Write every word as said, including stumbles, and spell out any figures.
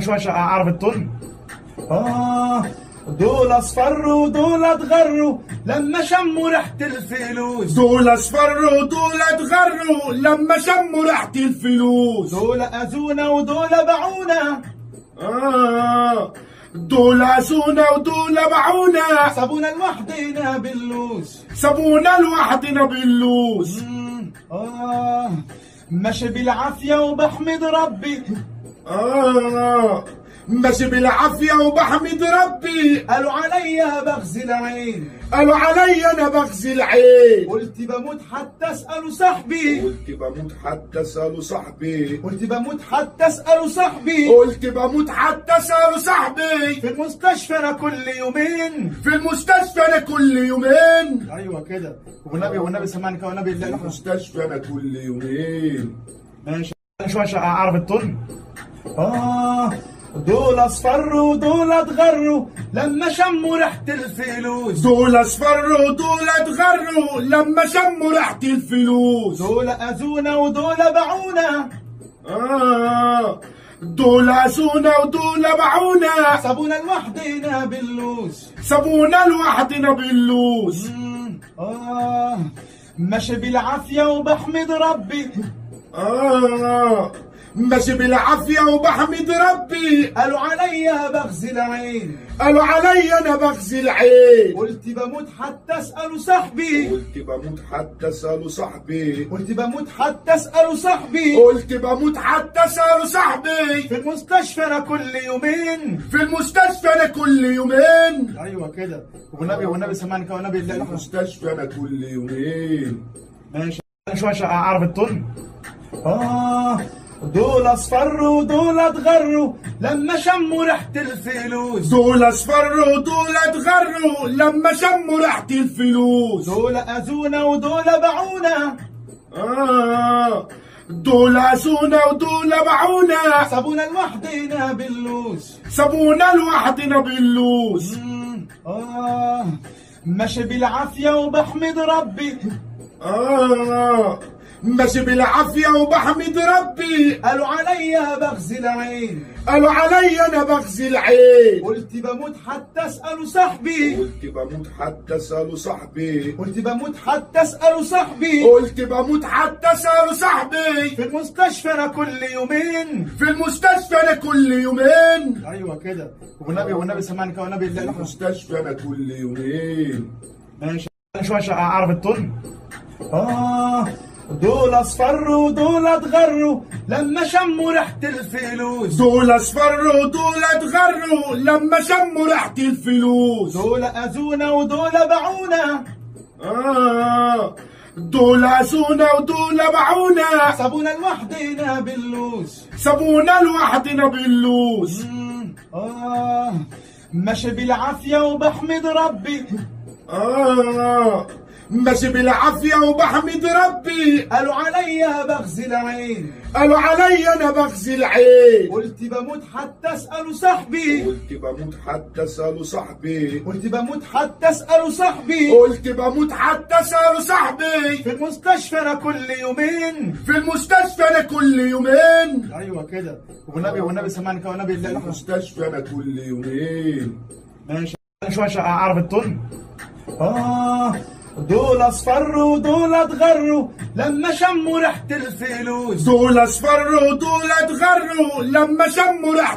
شوي عشان اعرف التون. اه دول اصفروا دول اتغروا لما شموا ريحة الفلوس. دول اصفروا دول اتغروا لما شموا ريحة الفلوس. دول اذونا ودول باعونا. آه دول اذونا ودول باعونا. سابونا لوحدنا باللوز. سابونا لوحدنا باللوز. آه ماشي بالعافية وبحمد ربي. آه ماشي بالعافية وبحمد ربي. قالوا عليا بغزي العين. قالوا عليا أنا بغزي العين. قلت بموت حتى أسأله صاحبي. قلت بموت حتى أسأله صاحبي. قلت بموت حتى أسأله صاحبي. قلت بموت حتى أسأله صاحبي. في المستشفى أنا كل يومين. في المستشفى أنا كل يومين. أيوه كده. والنبي والنبي سمعني كده والنبي. في المستشفى أنا كل يومين. ماشي شوي عشان أعرف التون. آه دول اصفروا دول اتغروا لما شموا ريحة الفلوس. دول اصفروا دول اتغروا لما شموا ريحة الفلوس. دول اذونا ودول باعونا. آه دول اذونا ودول باعونا. سابونا لوحدنا باللوز. سابونا لوحدنا باللوز. آه ماشي بالعافية وبحمد ربي. آه ماشي بالعافية وبحمد ربي. قالوا عليا بغزي العين. قالوا عليا أنا بغزي العين. قلت بموت حتى أسأله صاحبي. قلت بموت حتى أسأله صاحبي. قلت بموت حتى أسأله صاحبي. قلت بموت حتى أسأله صاحبي. في المستشفى أنا كل يومين. في المستشفى أنا كل يومين. أيوه كده. والنبي والنبي سمعني كده والنبي. في المستشفى أنا كل يومين. ماشي شوي عشان أعرف التون. آه دول اصفروا دول اتغروا لما شموا ريحة الفلوس. دول اصفروا دول اتغروا لما شموا ريحة الفلوس. دول اذونا ودول باعونا. آه دول اذونا ودول باعونا. سابونا لوحدنا باللوز. سابونا لوحدنا باللوز. آه ماشي بالعافية وبحمد ربي. آه ماشي بالعافية وبحمد ربي. قالوا عليا بغزي العين. قالوا عليا أنا بغزي العين. قلت بموت حتى أسأله صاحبي. قلت بموت حتى أسأله صاحبي. قلت بموت حتى أسأله صاحبي. قلت بموت حتى أسأله صاحبي. في المستشفى أنا كل يومين. في المستشفى أنا كل يومين. أيوه كده. والنبي والنبي سمعني كده والنبي. في المستشفى أنا كل يومين. ماشي شوي عشان أعرف التون. آه دول اصفروا دول اتغروا لما شموا ريحة الفلوس. دول اصفروا دول اتغروا لما شموا ريحة الفلوس. دول اذونا ودول باعونا. آه دول اذونا ودول باعونا. سابونا لوحدنا باللوز. سابونا لوحدنا باللوز. آه ماشي بالعافية وبحمد ربي. آه ماشي بالعافية وبحمد ربي. قالوا عليا بغزي العين. قالوا عليا أنا بغزي العين. قلت بموت حتى أسأله صاحبي. قلت بموت حتى أسأله صاحبي. قلت بموت حتى أسأله صاحبي. قلت بموت حتى أسأله صاحبي. في المستشفى أنا كل يومين. في المستشفى أنا كل يومين. أيوه كده. والنبي والنبي سمعني كده والنبي. في المستشفى أنا كل يومين. ماشي شوي عشان أعرف التون. آه دول اصفروا دول اتغروا لما شموا ريحة الفلوس. دول اصفروا دول اتغروا لما شموا ريحة